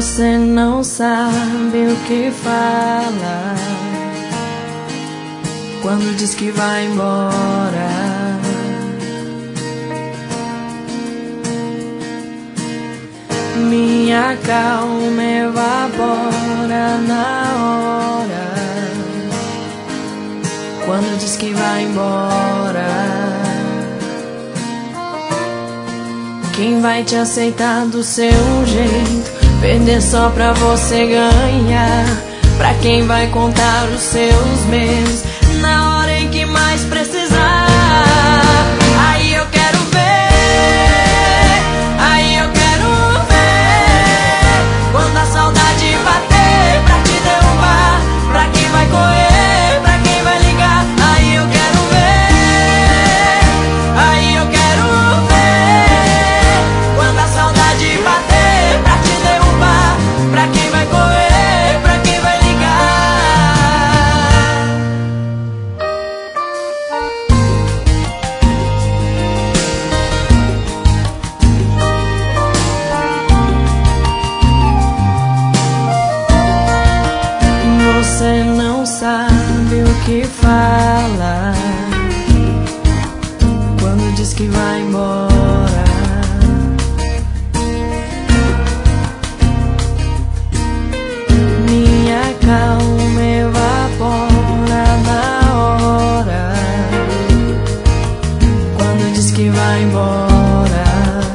Você não sabe o que fala quando diz que vai embora. Minha calma evapora na hora quando diz que vai embora. Quem vai te aceitar do seu jeito, perder só pra você ganhar? Pra quem vai contar os seus medos na hora em que mais precisar? Aí eu quero ver, aí eu quero ver quando a saudade bater pra te derrubar. Pra quem vai correr, pra quem vai ligar? Aí eu quero ver, aí eu quero ver quando a saudade bater pra te derrubar. Pra quem vai correr, pra quem vai ligar? Você não sabe o que fala quando diz que vai embora. Minha calma evapora na hora quando diz que vai embora.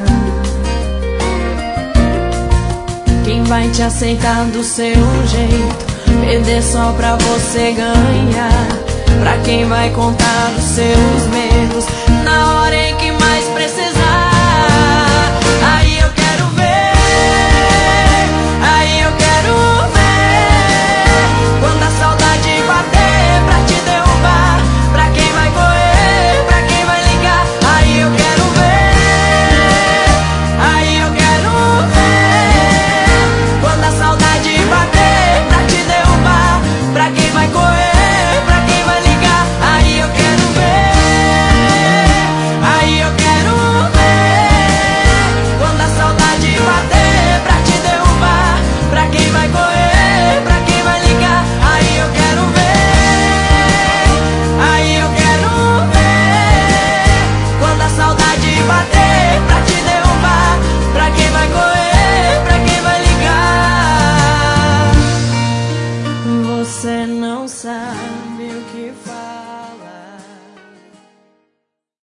Quem vai te aceitar do seu jeito, perder só pra você ganhar? Pra quem vai contar os seus medos na hora em que mais precisar? Aí eu quero ver, aí eu quero ver quando a saudade bater pra te derrubar. Pra quem vai correr, pra quem vai ligar? Aí eu quero ver, aí eu quero ver quando a saudade bater pra te derrubar. Pra quem vai correr, pra quem vai ligar? Aí eu quero ver, aí eu quero ver quando a saudade bater pra te derrubar. Pra quem vai correr, pra quem vai ligar? Aí eu quero ver, aí eu quero ver quando a saudade bater pra te derrubar. Pra quem vai correr, pra quem vai ligar? Você não sabe o que faz.